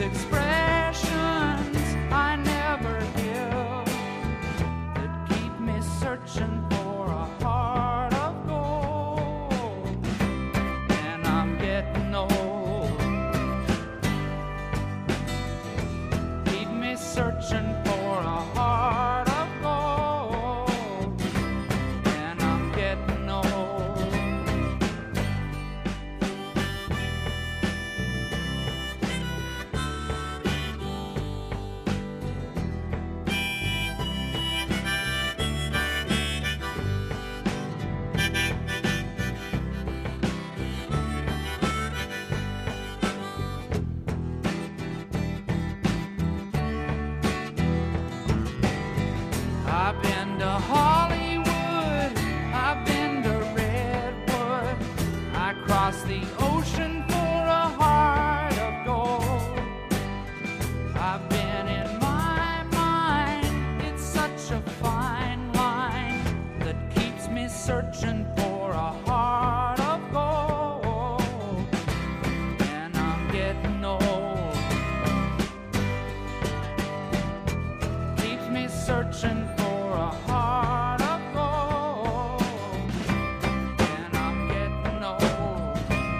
expressions I never give that keep me searching for a heart of gold. And I'm getting old. Keep me searching for a heart of gold. And I'm getting old. I've been to Hollywood, I've been to Redwood, I crossed the ocean for a heart of gold. I've been in my mind, it's such a fine line that keeps me searching for a heart of gold. And I'm getting old. Keeps me searching for a heart of gold. And I'm getting old.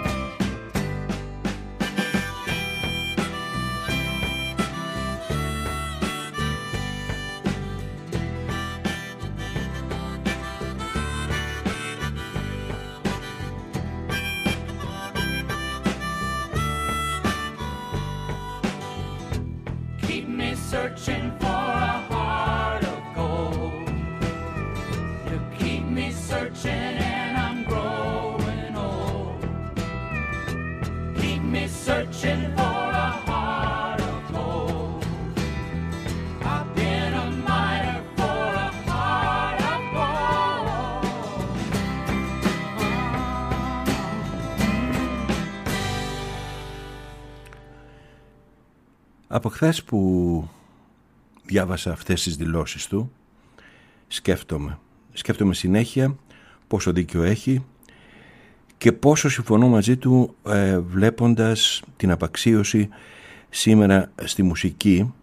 Keep me searching for a heart of gold. You keep me searching and I'm growing old. Keep me searching for a heart of gold. I've been a miner for a heart of gold. Από χθες που διάβασα αυτές τις δηλώσεις του, σκέφτομαι συνέχεια πόσο δίκιο έχει και πόσο συμφωνώ μαζί του βλέποντας την απαξίωση σήμερα στη μουσική.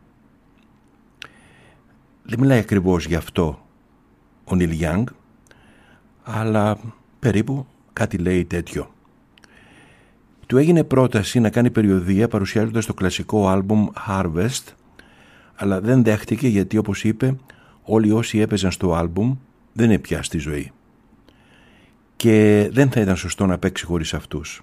Δεν μιλάει ακριβώς γι' αυτό ο Νίλ Γιάνγκ, αλλά περίπου κάτι λέει τέτοιο. Του έγινε πρόταση να κάνει περιοδεία παρουσιάζοντας το κλασικό άλμπουμ Harvest, αλλά δεν δέχτηκε γιατί, όπως είπε, όλοι όσοι έπαιζαν στο άλμπουμ δεν είναι πια στη ζωή και δεν θα ήταν σωστό να παίξει χωρίς αυτούς.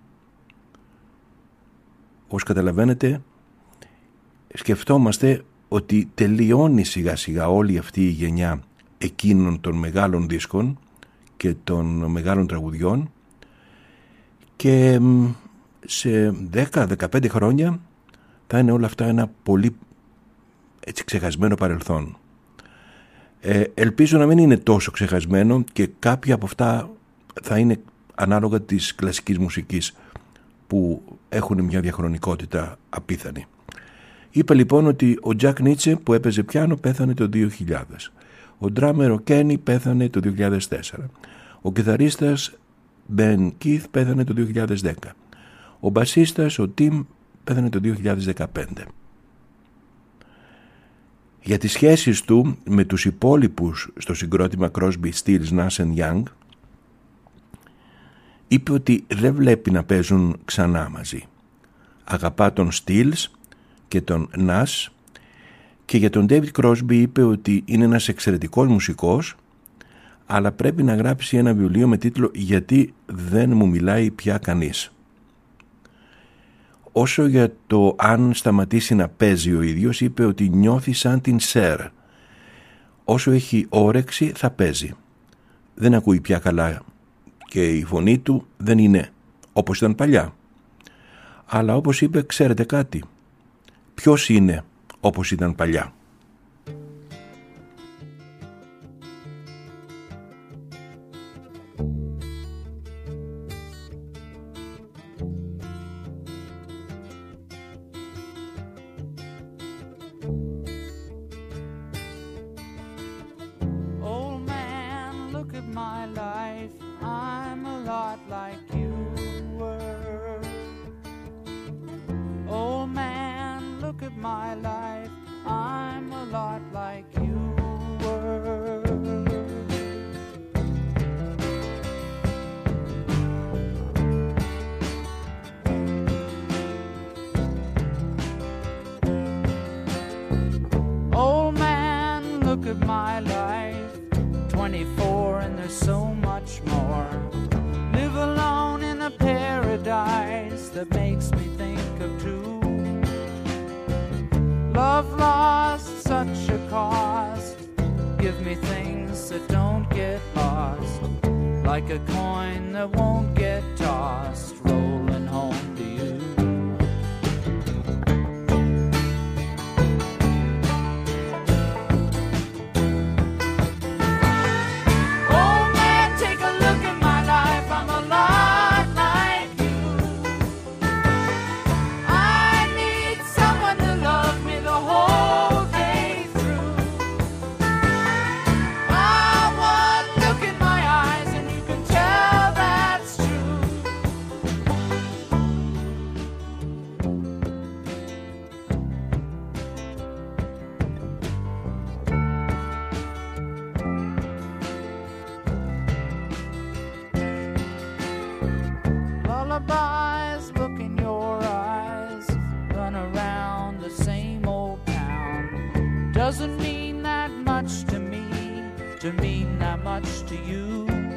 Όπως καταλαβαίνετε, σκεφτόμαστε ότι τελειώνει σιγά σιγά όλη αυτή η γενιά εκείνων των μεγάλων δίσκων και των μεγάλων τραγουδιών και σε 10-15 χρόνια θα είναι όλα αυτά ένα πολύ έτσι ξεχασμένο παρελθόν. Ελπίζω να μην είναι τόσο ξεχασμένο και κάποια από αυτά θα είναι ανάλογα της κλασικής μουσικής που έχουν μια διαχρονικότητα απίθανη. Είπε λοιπόν ότι ο Τζακ Νίτσε που έπαιζε πιάνο πέθανε το 2000. Ο ντράμερ ο Κένι πέθανε το 2004. Ο κιθαρίστας Μπεν Κιθ πέθανε το 2010. Ο μπασίστας ο Τιμ πέθανε το 2015. Για τις σχέσεις του με τους υπόλοιπους στο συγκρότημα Crosby, Stills, Nash & Young είπε ότι δεν βλέπει να παίζουν ξανά μαζί. Αγαπά τον Stills και τον Nash και για τον David Crosby είπε ότι είναι ένας εξαιρετικός μουσικός αλλά πρέπει να γράψει ένα βιβλίο με τίτλο «Γιατί δεν μου μιλάει πια κανείς». Όσο για το αν σταματήσει να παίζει ο ίδιος, είπε ότι νιώθει σαν την Σερ. Όσο έχει όρεξη θα παίζει. Δεν ακούει πια καλά και η φωνή του δεν είναι όπως ήταν παλιά. Αλλά όπως είπε, ξέρετε κάτι, ποιος είναι όπως ήταν παλιά? Old man, my life, I'm a lot like you were. Old man, look at my life, 24 and there's so much more. Live alone in a paradise that makes me think of two. Love lost, such a cost. Give me things that don't get lost, like a coin that won't get tossed, rolling home to you. Lullabies, look in your eyes, run around the same old town. Doesn't mean that much to me, to mean that much to you.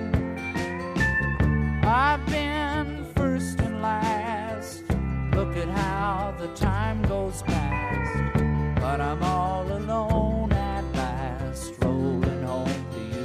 I've been first and last, look at how the time goes past, but I'm all alone at last, rolling home to you.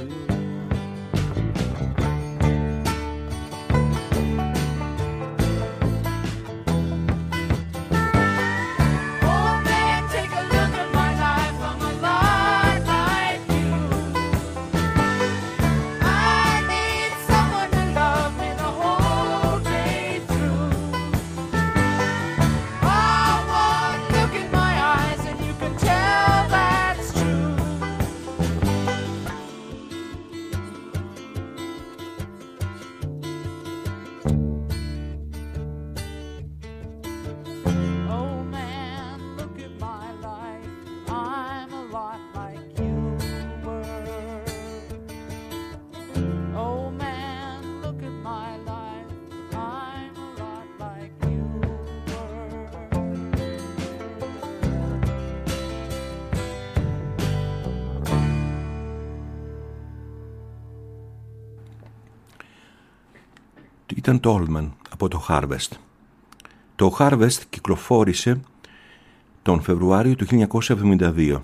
Ήταν το Allman από το Harvest. Το Harvest κυκλοφόρησε τον Φεβρουάριο του 1972.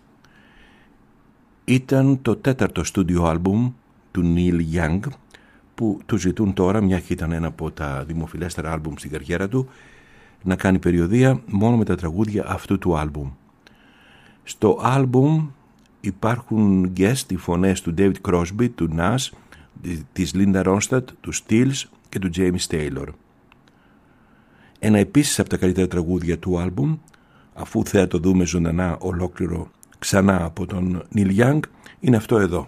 Ήταν το τέταρτο στούντιο άλμπουμ του Neil Young, που του ζητούν τώρα, μια και ήταν ένα από τα δημοφιλέστερα άλμπουμ στην καριέρα του, να κάνει περιοδεία μόνο με τα τραγούδια αυτού του άλμπουμ. Στο άλμπουμ υπάρχουν guest οι φωνές του David Crosby, του Nas, της Linda Ronstadt, του Stills και του James Taylor. Ένα επίσης από τα καλύτερα τραγούδια του άλμπουμ, αφού θα το δούμε ζωντανά ολόκληρο ξανά από τον Neil Young, είναι αυτό εδώ.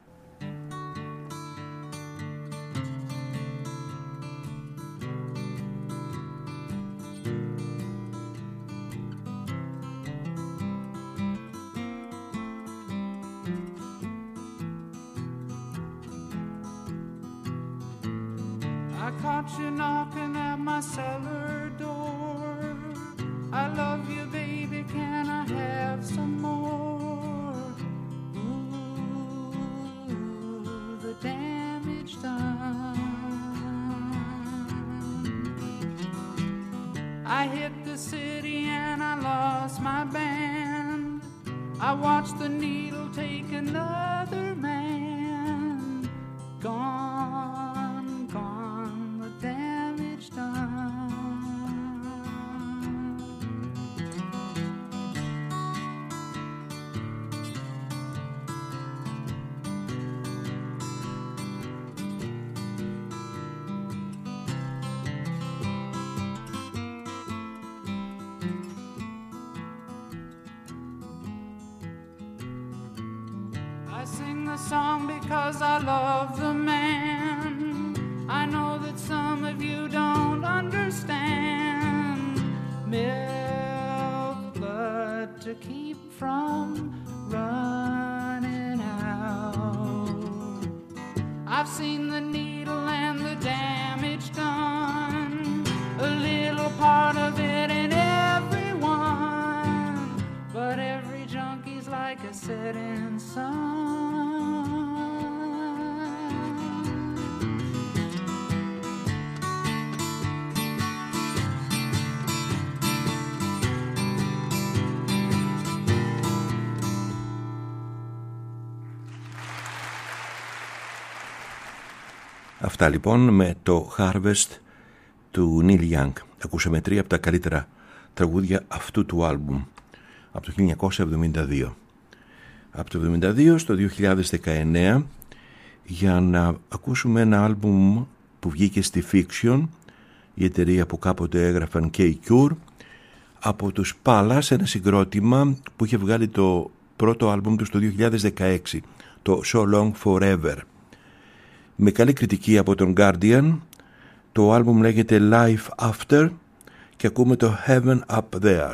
I caught you knocking at my cellar door. I love you, baby, can I have some more? Ooh, the damage done. I hit the city and I lost my band. I watched the needle take another man. Gone, gone, the damage done. I sing the song because I love the man. I know that some of you don't understand. Milk, blood, Αυτά λοιπόν με το Harvest του Neil Young. Ακούσαμε 3 από τα καλύτερα τραγούδια αυτού του άλμπουμ από το 1972. Από το 1972 στο 2019 για να ακούσουμε ένα άλμπουμ που βγήκε στη Fiction, η εταιρεία που κάποτε έγραφαν και οι Cure, από τους Palace, ένα συγκρότημα που είχε βγάλει το πρώτο άλμπουμ του το 2016, το So Long Forever. Με καλή κριτική από τον Guardian, το άλμπουμ λέγεται Life After και ακούμε το Heaven Up There.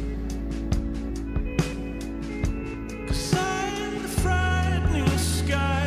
Sky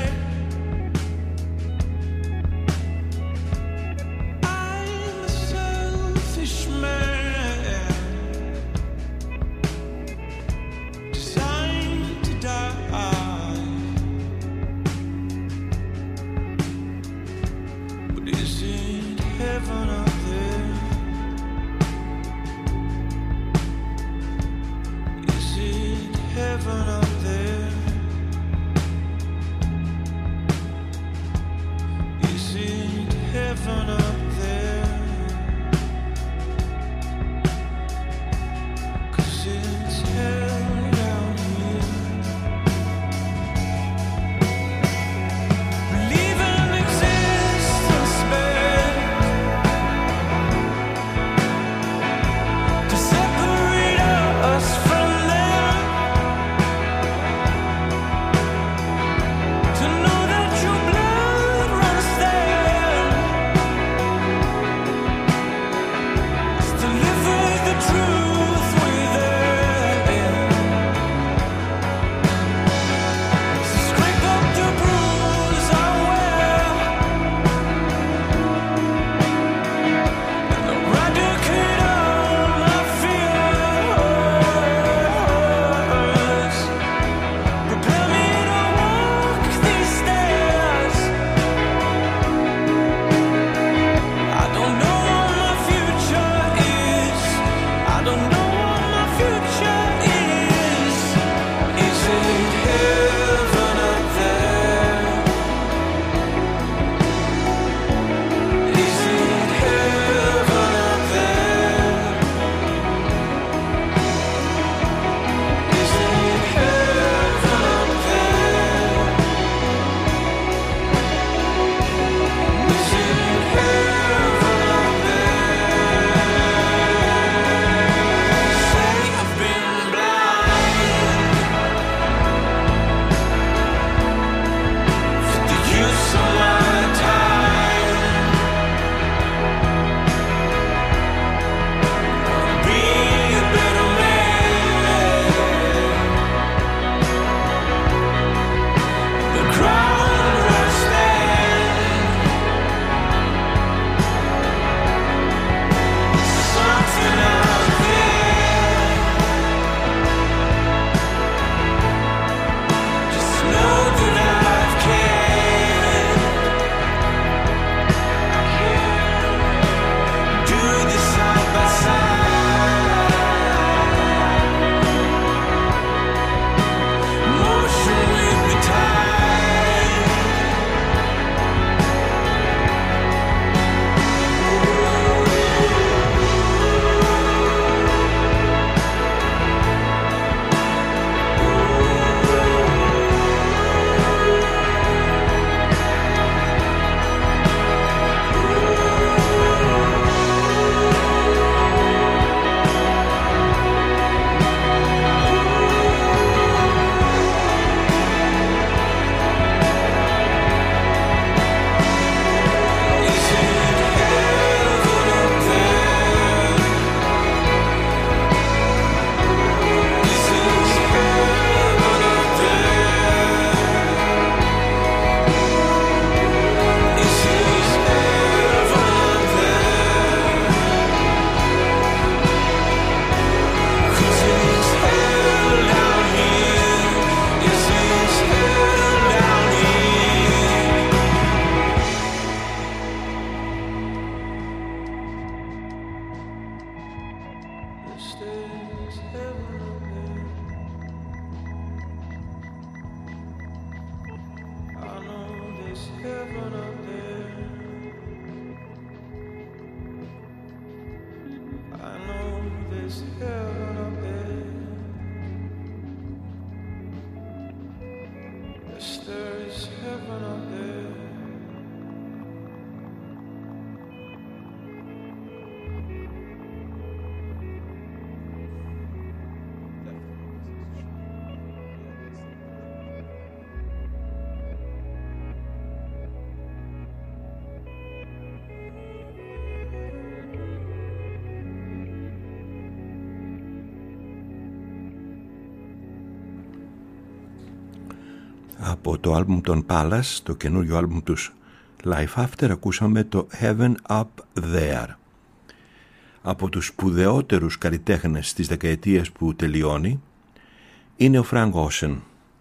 Από το άλμπουμ των Palace, το καινούριο άλμπουμ τους Life After, ακούσαμε το Heaven Up There. Από τους σπουδαιότερους καλλιτέχνες της δεκαετίας που τελειώνει είναι ο Frank Ocean.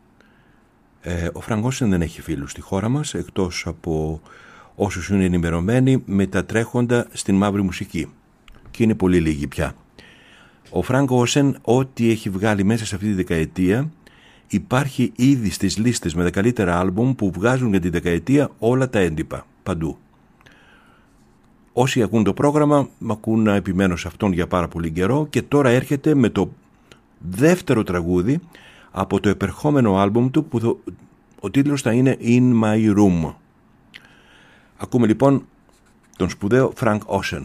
Ο Frank Ocean δεν έχει φίλους στη χώρα μας, εκτός από όσους είναι ενημερωμένοι με τα τρέχοντα στην μαύρη μουσική, και είναι πολύ λίγοι πια. Ο Frank Ocean, ό,τι έχει βγάλει μέσα σε αυτή τη δεκαετία, υπάρχει ήδη στις λίστες με τα καλύτερα άλμπουμ που βγάζουν για τη δεκαετία όλα τα έντυπα, παντού. Όσοι ακούν το πρόγραμμα, μ' ακούν να επιμένω σε αυτόν για πάρα πολύ καιρό, και τώρα έρχεται με το δεύτερο τραγούδι από το επερχόμενο άλμπουμ του, που ο τίτλος θα είναι In My Room. Ακούμε λοιπόν τον σπουδαίο Frank Ocean.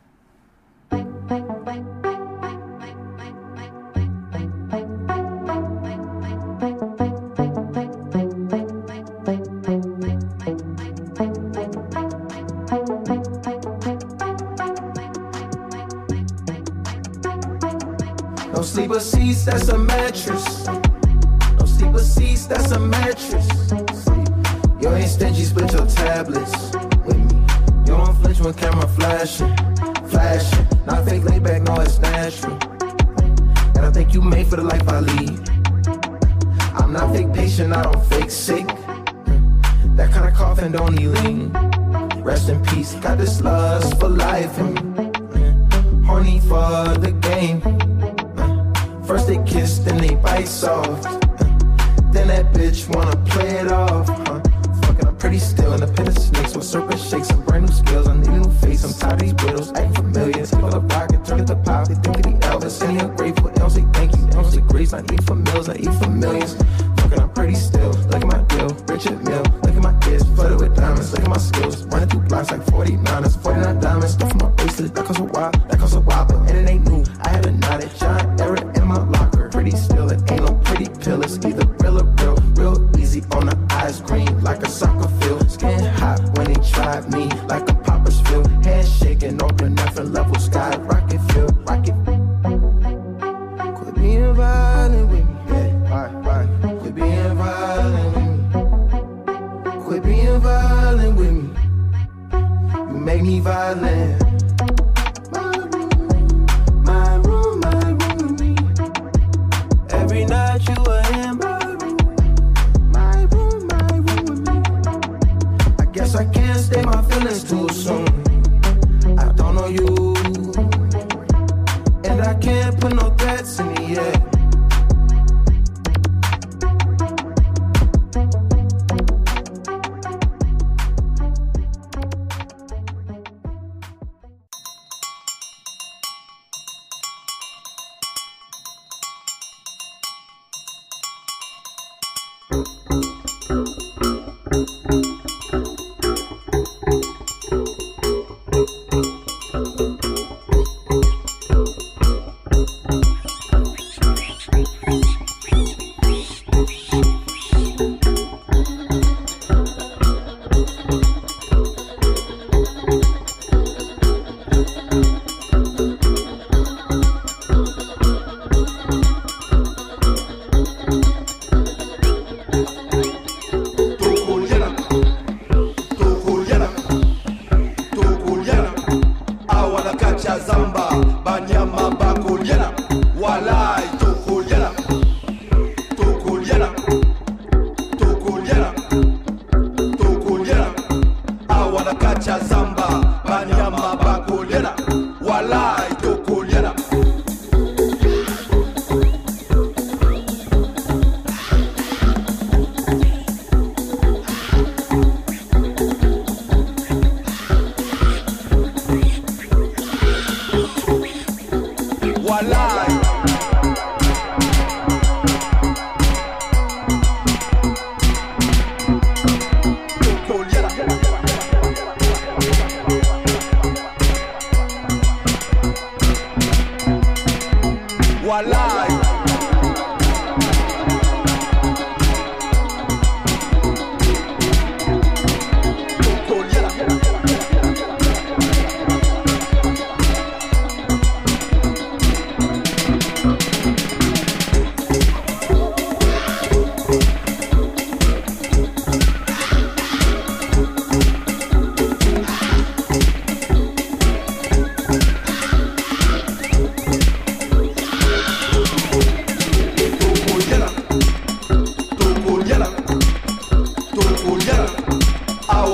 Sleeper seats, that's a mattress. No sleeper seats, that's a mattress. You ain't stingy, split your tablets with me. You don't flinch when camera flashing, flashing. Not fake laid back, no, it's natural. And I think you made for the life I lead. I'm not fake patient, I don't fake sick. That kind of coffin don't need lean. Rest in peace, got this lust for life in me. Horny for the game. First they kiss, then they bite soft. Then that bitch wanna play it off. Fucking, I'm pretty still in the pit of snakes with serpent shakes and brand new skills. I need a new face, I'm tired of these widows acting familiar. Take all the rocket, turn it to pop. They think that he Elvis, and he ungrateful. They don't say thank you, they don't say grace. I eat for meals, I eat for millions. Fucking, I'm pretty still. Look at my deal, Richard Mill. Look at my kids, flooded with diamonds. Look at my skills, running through blocks like 49ers. 49 diamonds, stuff in my bracelet. That costs a while, that costs a while, but and it ain't new. I had a knotted giant error in my locker. Pretty still, it ain't no pretty pill. It's either real or real. Real easy on the eyes, green like a soccer field. Skin hot when they tried me like a popper's field. Hands shaking, open nothing level, sky rocket feel, rocket. Quit being violent with me, yeah. Why? Quit being violent with me. Quit being violent with me. You make me violent. Every night you were in my room with me. I guess I can't stay my feelings too soon. I don't know you, and I can't put no threats in the air.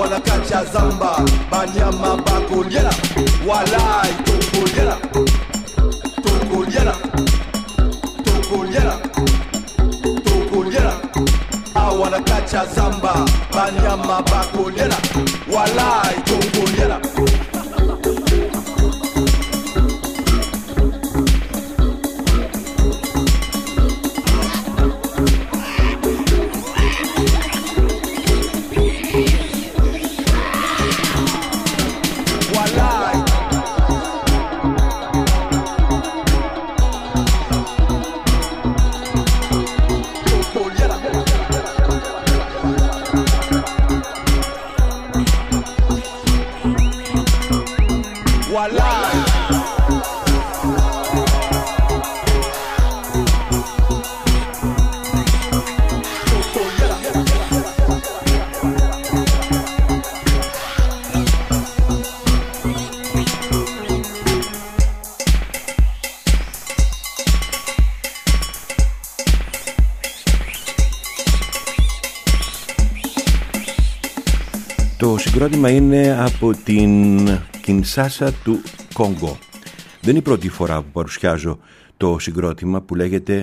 wanakacha zamba banyama bakolyela walai tokolyela tokolyela tokolyela tokolyela wanakacha zamba banyama bakolyela walai tokolyela Το συγκρότημα είναι από την Κινσάσα του Κόγκο. Δεν είναι η πρώτη φορά που παρουσιάζω το συγκρότημα που λέγεται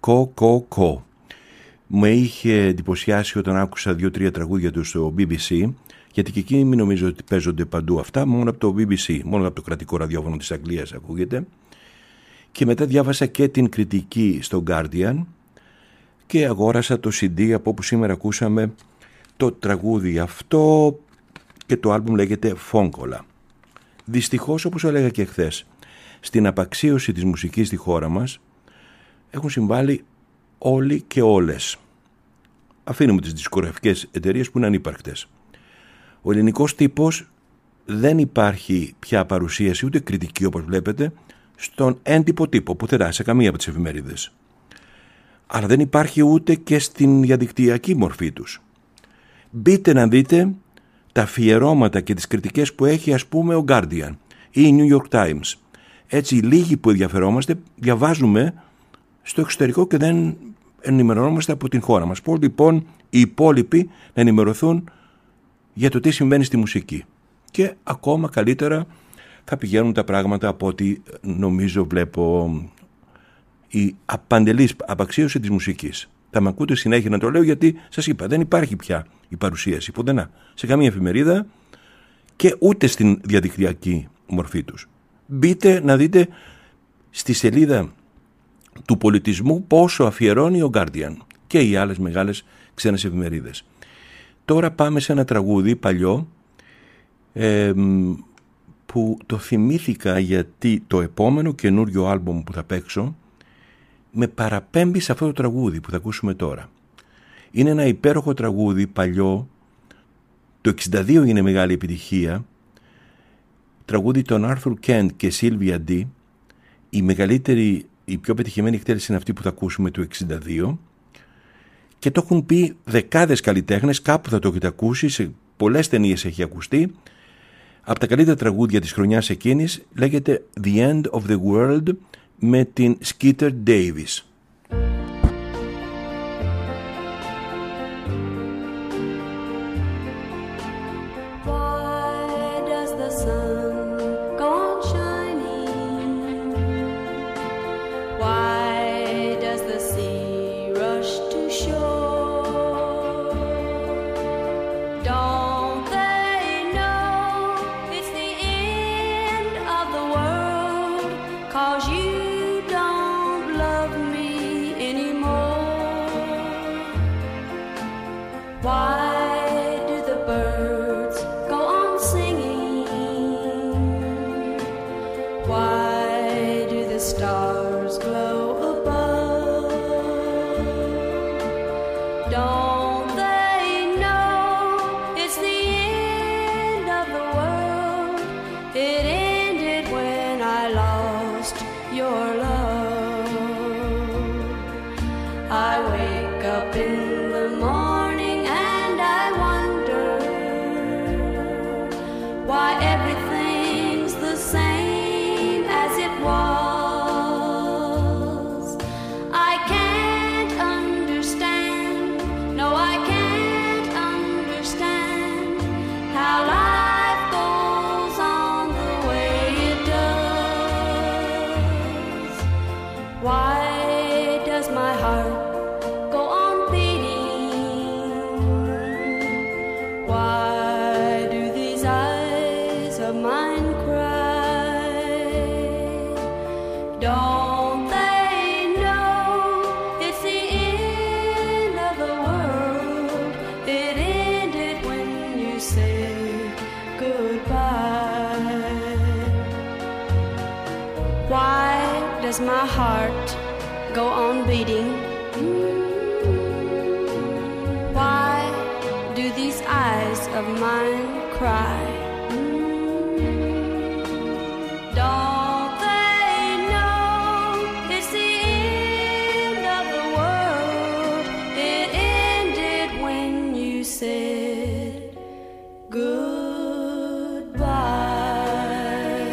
Κο. Με είχε εντυπωσιάσει όταν άκουσα 2-3 τραγούδια του στο BBC, γιατί και εκεί μην νομίζω ότι παίζονται παντού αυτά, μόνο από το BBC, μόνο από το κρατικό ραδιόφωνο της Αγγλίας ακούγεται. Και μετά διάβασα και την κριτική στο Guardian και αγόρασα το CD από όπου σήμερα ακούσαμε το τραγούδι αυτό, και το άλμπουμ λέγεται Φόγκολα. Δυστυχώς, όπως έλεγα και χθες, στην απαξίωση της μουσικής στη χώρα μας έχουν συμβάλει όλοι και όλες. Αφήνουμε τις δισκογραφικές εταιρείες που είναι ανύπαρκτες. Ο ελληνικός τύπος δεν υπάρχει πια παρουσίαση ούτε κριτική, όπως βλέπετε, στον έντυπο τύπο πουθενά σε καμία από τις εφημερίδες. Αλλά δεν υπάρχει ούτε και στην διαδικτυακή μορφή τους. Μπείτε να δείτε τα αφιερώματα και τις κριτικές που έχει, ας πούμε, ο Guardian ή η New York Times. Έτσι, λίγοι που ενδιαφερόμαστε διαβάζουμε στο εξωτερικό και δεν ενημερωνόμαστε από την χώρα μας. Πώς λοιπόν οι υπόλοιποι να ενημερωθούν για το τι συμβαίνει στη μουσική? Και ακόμα καλύτερα θα πηγαίνουν τα πράγματα από ό,τι νομίζω βλέπω η απαντελής απαξίωση της μουσικής. Θα με ακούτε συνέχεια να το λέω, γιατί σας είπα, δεν υπάρχει πια η παρουσίαση πουθενά σε καμία εφημερίδα και ούτε στην διαδικτυακή μορφή τους. Μπείτε να δείτε στη σελίδα του πολιτισμού πόσο αφιερώνει ο Guardian και οι άλλες μεγάλες ξένες εφημερίδες. Τώρα πάμε σε ένα τραγούδι παλιό που το θυμήθηκα γιατί το επόμενο καινούριο άλμπομ που θα παίξω με παραπέμπει σε αυτό το τραγούδι που θα ακούσουμε τώρα. Είναι ένα υπέροχο τραγούδι παλιό, το 62 είναι μεγάλη επιτυχία, τραγούδι των Arthur Kent και Sylvia D. Η μεγαλύτερη, η πιο πετυχημένη εκτέλεση είναι αυτή που θα ακούσουμε του 62 και το έχουν πει δεκάδες καλλιτέχνες, κάπου θα το έχετε ακούσει, σε πολλές ταινίες έχει ακουστεί. Από τα καλύτερα τραγούδια της χρονιάς εκείνης λέγεται The End of the World με την Skeeter Davis. I wake up in the morning and does my heart go on beating? Why do these eyes of mine cry? Don't they know it's the end of the world? It ended when you said goodbye.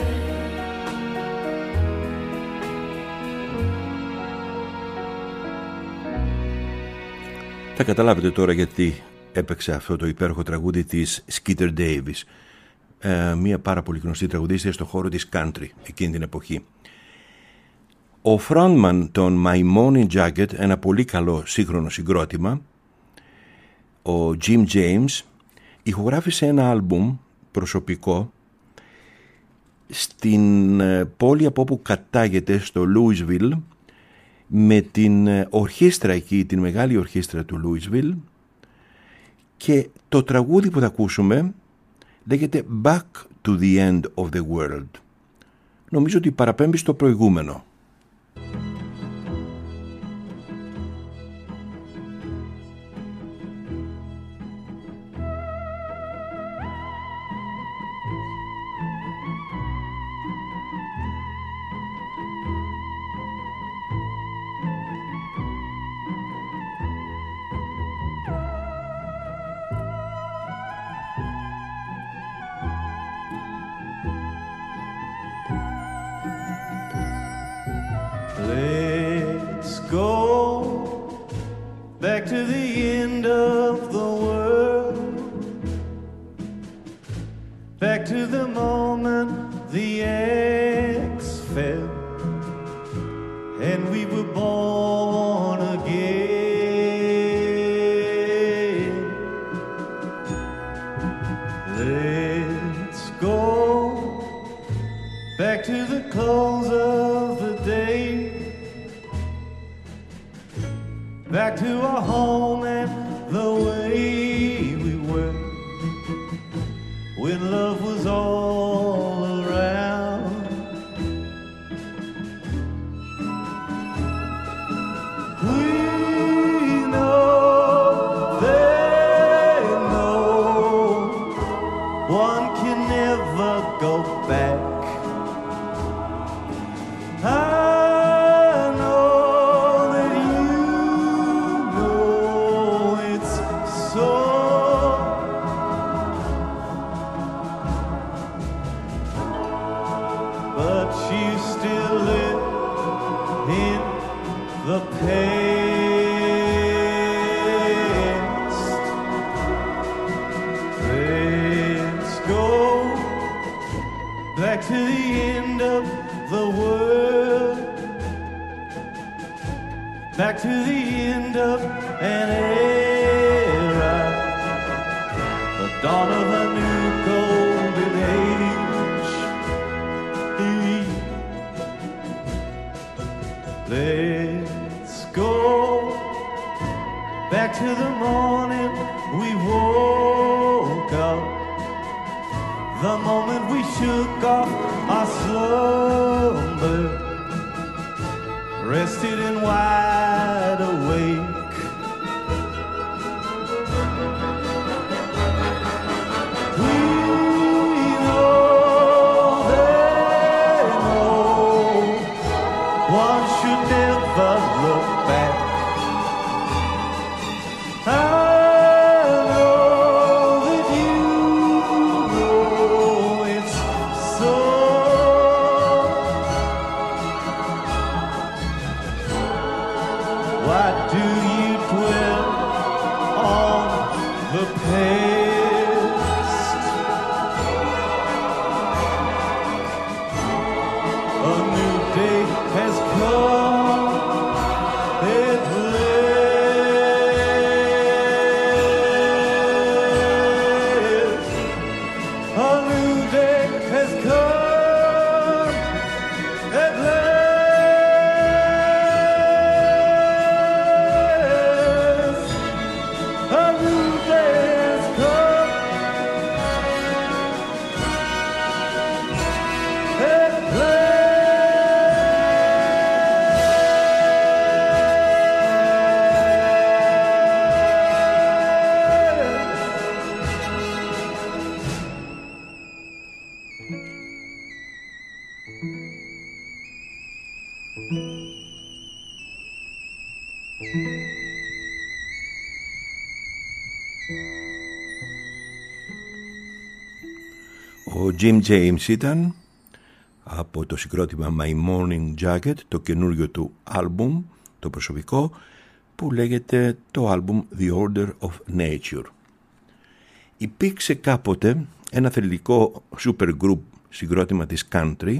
Θα καταλάβετε τώρα γιατί έπαιξε αυτό το υπέροχο τραγούδι της Skeeter Davis, μια πάρα πολύ γνωστή τραγουδίστρια στον χώρο της country εκείνη την εποχή. Ο frontman των My Morning Jacket, ένα πολύ καλό σύγχρονο συγκρότημα, ο Jim James, ηχογράφησε ένα άλμπουμ προσωπικό στην πόλη από όπου κατάγεται, στο Louisville, με την ορχήστρα εκεί, την μεγάλη ορχήστρα του Louisville, και το τραγούδι που θα ακούσουμε λέγεται Back to the End of the World. Νομίζω ότι παραπέμπει στο προηγούμενο. Let's go back to the end of the world, back to the moment the axe fell and we were born again. Let's go back to the close of the day, back to our home and the way we were when love was all around. We know, they know, one can never go back. Back to the end of the world, back to the end of an era, the dawn of a new golden age. Let's go back to the morning we woke up, the moment we shook off our slumber, rested and wide awake. We know, they know, one should never look back. A new day has come. Ο Jim James ήταν από το συγκρότημα My Morning Jacket, το καινούριο του άλμπουμ, το προσωπικό, που λέγεται το άλμπουμ The Order of Nature. Υπήρξε κάποτε ένα θρυλικό super group συγκρότημα της country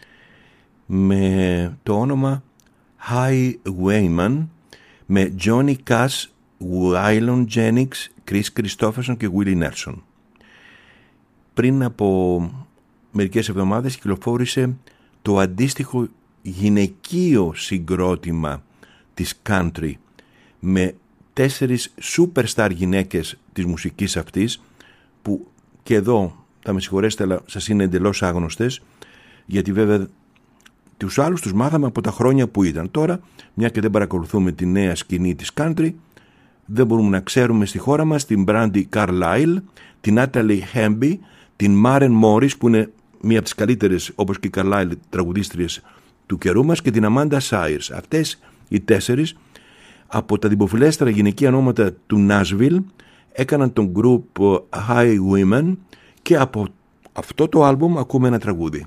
με το όνομα Highwayman, με Johnny Cash, Waylon Jennings, Chris Christopherson και Willie Nelson. Πριν από μερικές εβδομάδες κυκλοφόρησε το αντίστοιχο γυναικείο συγκρότημα της country με 4 superstar γυναίκες της μουσικής αυτής, που και εδώ θα με συγχωρέσετε αλλά σας είναι εντελώς άγνωστες, γιατί βέβαια τους άλλους τους μάθαμε από τα χρόνια που ήταν. Τώρα, μια και δεν παρακολουθούμε τη νέα σκηνή της country, δεν μπορούμε να ξέρουμε στη χώρα μας την Brandy Carlile, την Natalie Hemby, την Maren Morris, που είναι μία από τις καλύτερες, όπως και η Carlile, τραγουδίστριες του καιρού μας, και την Amanda Shires. Αυτές οι 4 από τα δημοφιλέστερα γυναικεία ονόματα του Nashville έκαναν τον group Highwayman, και από αυτό το άλμπουμ ακούμε ένα τραγούδι.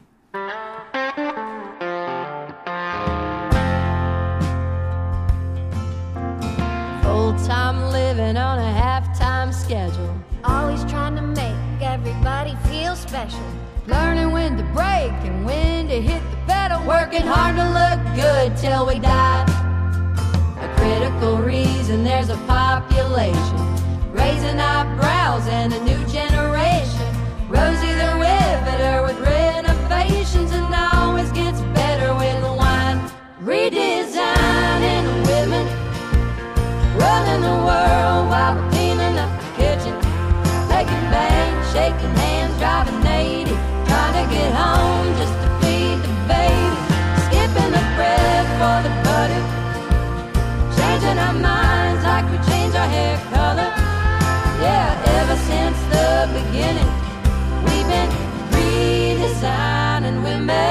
Full-time living on a half-time schedule, Always trying to make everybody feel special. learning when to break and when to hit the pedal, working hard to look good till we die. A critical reason there's a population raising eyebrows and a new generation. Rosie the Riveter with renovations, and always gets better with the wine. Redesigning women, running the world while we're cleaning up the kitchen, making bangs, shaking hands, driving 80, trying to get home just to feed the baby, skipping the bread for the butter, changing our minds like we change our hair color. Yeah, ever since the beginning, we've been redesigning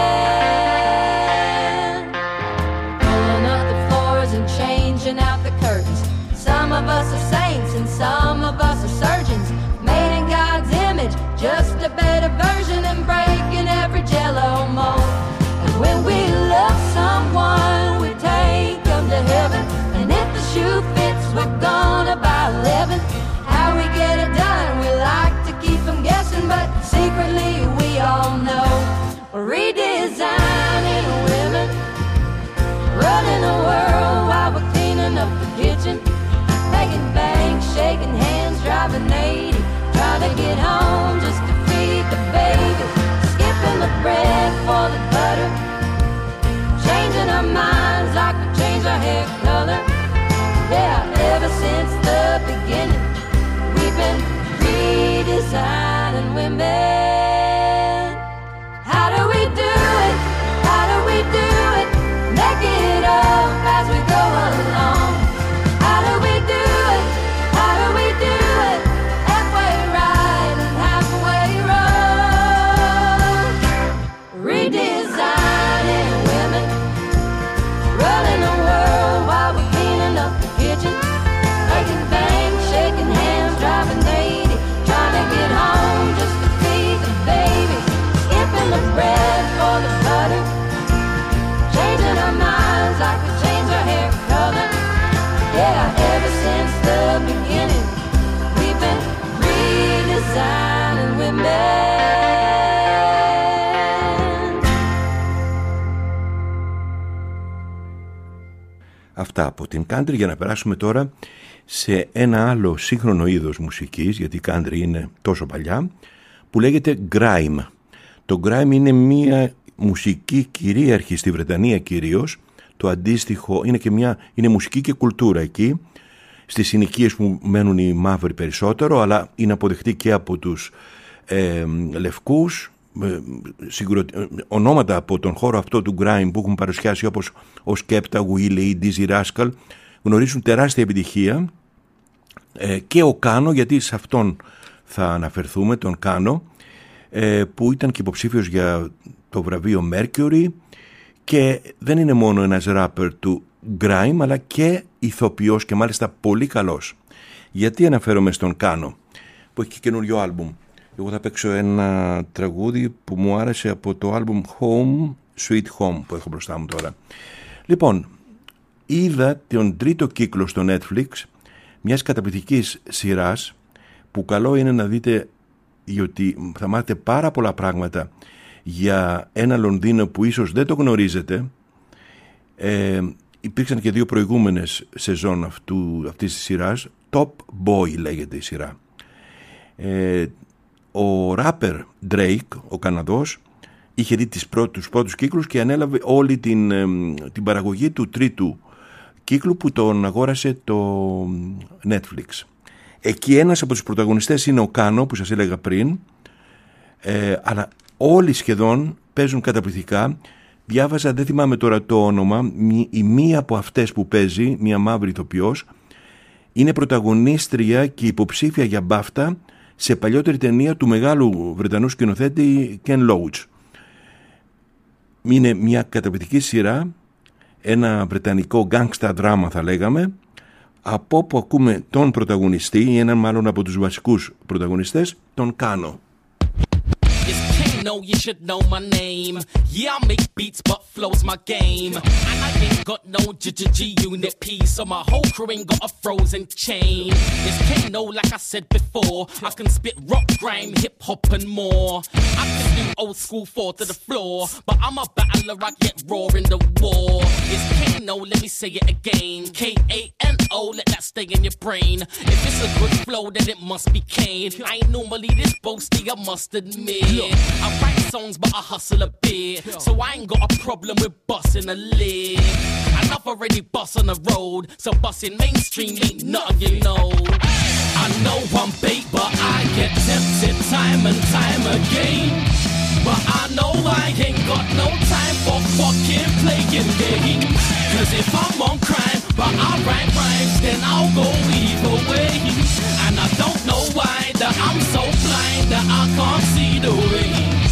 women, pulling up the floors and changing out the curtains. Some of us are saints and some of us are surgeons, made in God's image, just a better version, and breaking every jello mold. And when we love someone, we take them to heaven, and if the shoe fits, we're gonna buy 11. How we get it done, we like to keep them guessing, but secretly we all know we're redesigning women, running the world while we're cleaning up the kitchen, making bangs, shaking hands, driving 80, trying to get home just to feed the baby, skipping the bread for the butter, changing our minds like we change our hair color. Yeah, ever since the beginning, we've been redesigning women. How do we do it? How do we do it? Make it up as we go along. How do we do it? How do we do it? Halfway right and halfway wrong. Redesigning women, running the world while we're cleaning up the kitchen, making bangs, shaking hands, driving 80, trying to get home just to feed the baby, skipping the bread for the butter, changing our minds like we change our hair color. Yeah, ever since the beginning, we've been redesigning women. Αυτά από την country, για να περάσουμε τώρα σε ένα άλλο σύγχρονο είδος μουσικής, γιατί η country είναι τόσο παλιά, που λέγεται grime. Το grime είναι μια μουσική κυρίαρχη στη Βρετανία κυρίως. Το αντίστοιχο είναι μουσική και κουλτούρα εκεί, στις συνοικίες που μένουν οι μαύροι περισσότερο, αλλά είναι αποδεκτή και από τους λευκούς. Ονόματα από τον χώρο αυτό του grime που έχουν παρουσιάσει, όπως ο Skepta, Willie, Dizzy Rascal, γνωρίζουν τεράστια επιτυχία, και ο Κάνο, γιατί σε αυτόν θα αναφερθούμε, τον Κάνο, που ήταν και υποψήφιος για το βραβείο Mercury, και δεν είναι μόνο ένας ράπερ του grime, αλλά και ηθοποιός, και μάλιστα πολύ καλός. Γιατί αναφέρομαι στον Κάνο, που έχει και καινούριο άλμπουμ? Εγώ θα παίξω ένα τραγούδι που μου άρεσε από το άλμπουμ Home Sweet Home που έχω μπροστά μου τώρα. Λοιπόν, είδα τον τρίτο κύκλο στο Netflix μιας καταπληκτικής σειράς που καλό είναι να δείτε, γιατί θα μάθετε πάρα πολλά πράγματα για ένα Λονδίνο που ίσως δεν το γνωρίζετε. Υπήρξαν και 2 προηγούμενες σεζόν αυτής της σειράς. Top Boy λέγεται η σειρά. Ο ράπερ Drake, ο Καναδός, είχε δει τους πρώτους κύκλους και ανέλαβε όλη την παραγωγή του τρίτου κύκλου που τον αγόρασε το Netflix. Εκεί ένας από τους πρωταγωνιστές είναι ο Κάνο που σας έλεγα πριν, αλλά όλοι σχεδόν παίζουν καταπληκτικά. Διάβαζα, δεν θυμάμαι τώρα το όνομα, η μία από αυτές που παίζει, μια μαύρη ηθοποιός, είναι πρωταγωνίστρια και υποψήφια για μπάφτα σε παλιότερη ταινία του μεγάλου Βρετανού σκηνοθέτη Ken Loach. Είναι μια καταπληκτική σειρά, ένα βρετανικό gangsta drama θα λέγαμε, από όπου ακούμε τον πρωταγωνιστή, έναν μάλλον από τους βασικούς πρωταγωνιστές, τον Κάνο. Know you should know my name. Yeah, I make beats, but flow's my game. And I ain't got no G-Unit piece, so my whole crew ain't got a frozen chain. It's Kano, like I said before. I can spit rock, grime, hip-hop and more. I can do old school 4 to the floor, but I'm a battler, I get raw in the war. It's Kano, let me say it again. K-A-N-O, let that stay in your brain. If it's a good flow, then it must be Kane. I ain't normally this boasty, I must admit. I write songs, but I hustle a bit, so I ain't got a problem with busting a lid. Enough already bust on the road, so busting mainstream ain't nothing, you know. I know I'm bait, but I get tempted time and time again. But I know I ain't got no time for fucking playing games. Cause if I'm on crime, but I write rhymes, then I'll go either way. And I don't know why that I'm so blind that I can't see the way.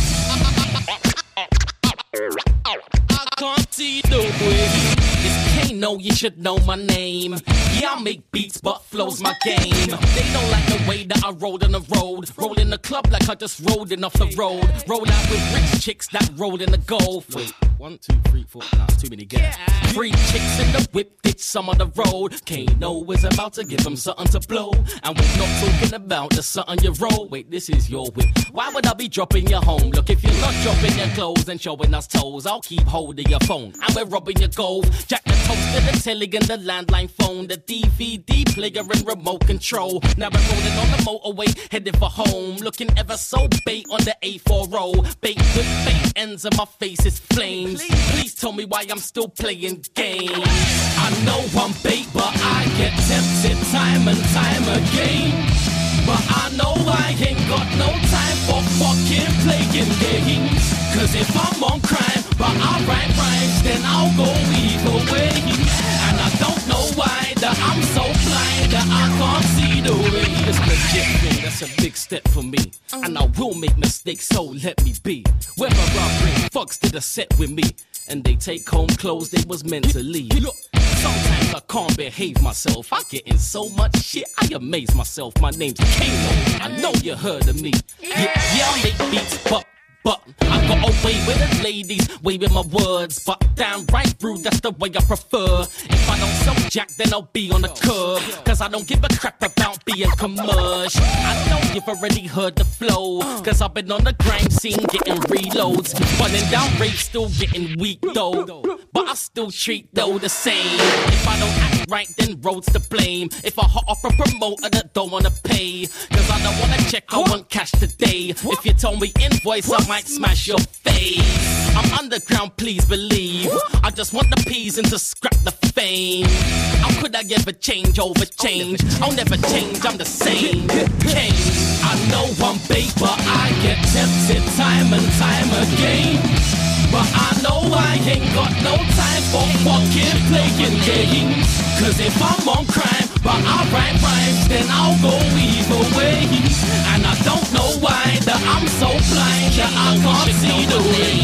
I can't see the way. It's Kano, you should know my name. Yeah, I make beats, but flow's my game. They don't like the way that I roll on the road. Roll in the club like I just rolled in off the road. Roll out with rich chicks that roll in the gold. Wait, 1, 2, 3, 4, nah, too many gas. 3 chicks in the whip, ditch some on the road. Kano is about to give them something to blow. And we're not talking about the something you roll. Wait, this is your whip. Why would I be dropping your home? Look, if you're not dropping your clothes and showing us toes, I'll keep holding your phone. And we're robbing your gold. Jack the toast to the telly and the landline phone. The DVD player and remote control. Now we're rolling on the motorway, headed for home. Looking ever so bait on the A4O. Bait with bait ends and my face is flames. Please tell me why I'm still playing games. I know I'm bait, but I get tempted time and time again. But I know I ain't got no time for fucking playing games. Cause if I'm on crime, but I write rhymes, then I'll go either way. And I don't know why that I'm so blind that I can't see the way. It's legit thing, that's a big step for me. And I will make mistakes, so let me be. Whether I bring fucks to the set with me, and they take home clothes they was meant to leave. Sometimes I can't behave myself. I get in so much shit, I amaze myself. My name's Kano, I know you heard of me. Yeah, I make beats, but I got away with the ladies, way with my words. But damn right rude, that's the way I prefer. If I don't sell jack, then I'll be on the curb. Cause I don't give a crap about being commercial. I know you've already heard the flow. Cause I've been on the grime scene getting reloads. Running down rates, still getting weak though. But I still treat though the same. If I don't act right, then roads to blame. If I hot off a promoter that don't wanna pay. Cause I don't wanna check, I want cash today. If you told me invoice, I might smash your face. I'm underground, please believe. I just want the peas and to scrap the fame. How could I ever change over change? I'll never change, I'm the same. King. I know I'm bait, but I get tempted time and time again. But I know I ain't got no time for fucking playing games. Cause if I'm on crime, but I write rhymes, then I'll go either way. And I don't know why that I'm so blind that I can't see the way.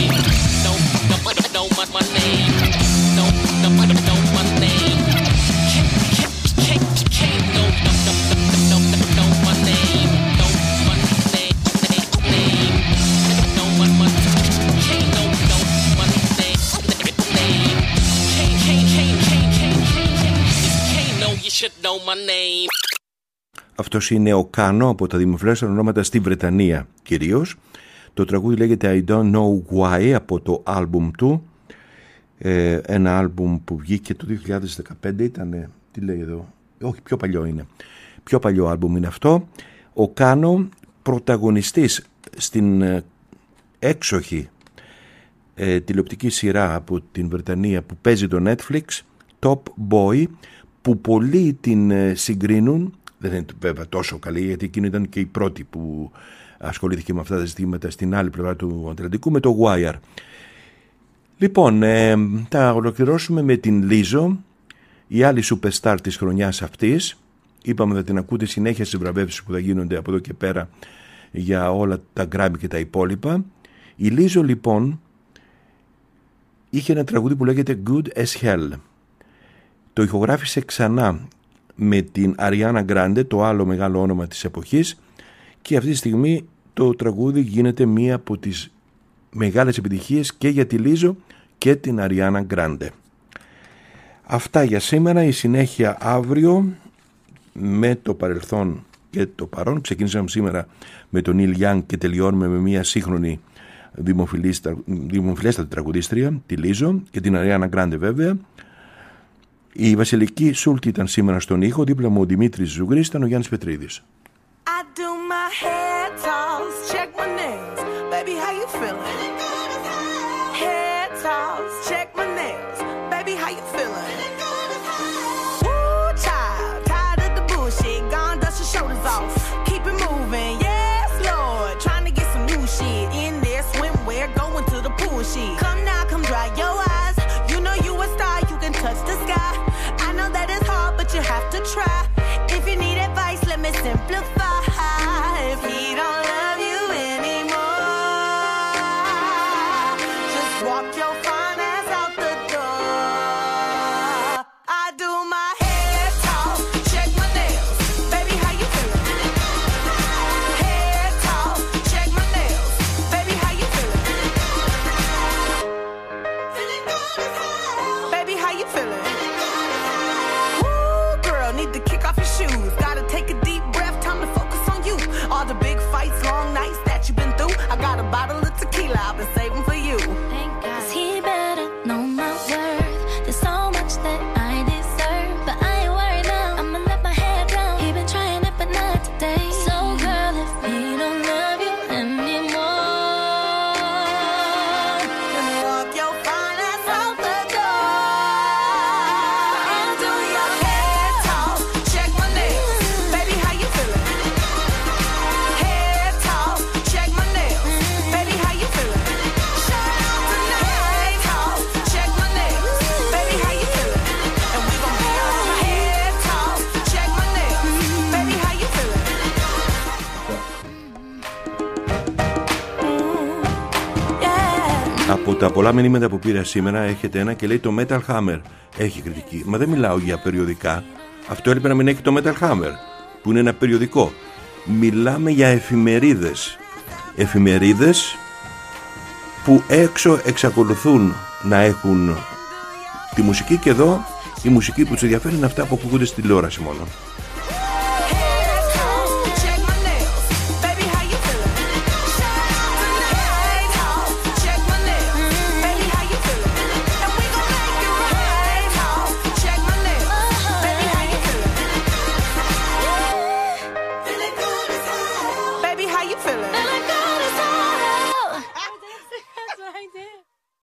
Nobody know my name. Nobody know my name. Can't know. Αυτός είναι ο Κάνο από τα δημοφιλέστερα ονόματα στη Βρετανία κυρίως. Το τραγούδι λέγεται I Don't Know Why από το άλμπουμ του. Ένα άλμπουμ που βγήκε το 2015 ήταν, τι λέει εδώ, όχι, πιο παλιό είναι. Πιο παλιό άλμπουμ είναι αυτό. Ο Κάνο, πρωταγωνιστής στην έξοχη τηλεοπτική σειρά από την Βρετανία που παίζει το Netflix, Top Boy, που πολλοί την συγκρίνουν, δεν είναι βέβαια τόσο καλή γιατί εκείνη ήταν και η πρώτη που ασχολήθηκε με αυτά τα ζητήματα στην άλλη πλευρά του Ατλαντικού, με το Wire. Λοιπόν, θα ολοκληρώσουμε με την Λίζο, η άλλη superstar της χρονιάς αυτής. Είπαμε θα την ακούτε συνέχεια στις βραβεύσεις που θα γίνονται από εδώ και πέρα για όλα τα Grammy και τα υπόλοιπα. Η Λίζο λοιπόν είχε ένα τραγούδι που λέγεται Good as Hell. Το ηχογράφησε ξανά με την Ariana Grande, το άλλο μεγάλο όνομα της εποχής, και αυτή τη στιγμή το τραγούδι γίνεται μία από τις μεγάλες επιτυχίες και για τη Λίζο και την Ariana Grande. Αυτά για σήμερα, η συνέχεια αύριο με το παρελθόν και το παρόν. Ξεκινήσαμε σήμερα με τον Neil Young και τελειώνουμε με μια σύγχρονη δημοφιλέστατη τραγουδίστρια, τη Λίζο, και την Ariana Grande βέβαια. Η Βασιλική Σούλτη ήταν σήμερα στον ήχο, δίπλα μου ο Δημήτρης Ζουγρής, ήταν ο Γιάννης Πετρίδης. I do my hair toss, check my nails, baby how you feeling? Hair toss, check my nails, baby how you feeling? Woo child, tired of the bullshit, gone dust your shoulders off, keep it moving, yes Lord, trying to get some new shit in there, swimwear, going to the pool shit. Come now, come dry your eyes, you know you a star, you can touch the sky. I know that it's hard, but you have to try. If you need advice, let me simplify. If he don't love you anymore, just walk your fine ass out the door. I do my hair talk, check my nails, baby how you feeling? Hair talk, check my nails, baby how you feeling? Feeling good as hell, baby how you feeling? Woo, girl, need to kick off your shoes, gotta take a deep breath, time to focus on you. All the big fights, long nights that you've been through, I got a bottle of tequila I've been saving for you. Thank God. 'Cause he better know my worth. There's so much that I deserve, but I ain't worried now. I'ma let my head down. He been trying it, but not today. So girl, if he don't love you anymore, Then walk your fine ass out the door. I do your hair talk, check my nails, baby how you feeling? Hair talk, check my nails, baby how you feeling? Shout out tonight, talk, check my nails, baby how you feeling? And we gon' be on hair talk, check my nails, baby how you feeling? Yeah. Από τα πολλά μηνύματα που πήρα σήμερα έχετε ένα και λέει το Metal Hammer έχει κριτική. Μα δεν μιλάω για περιοδικά. Αυτό έλειπε να μην έχει το Metal Hammer που είναι ένα περιοδικό. Μιλάμε για εφημερίδες. Εφημερίδες που έξω εξακολουθούν να έχουν τη μουσική, και εδώ η μουσική που τους ενδιαφέρει είναι αυτά που ακούγονται στη τηλεόραση μόνο.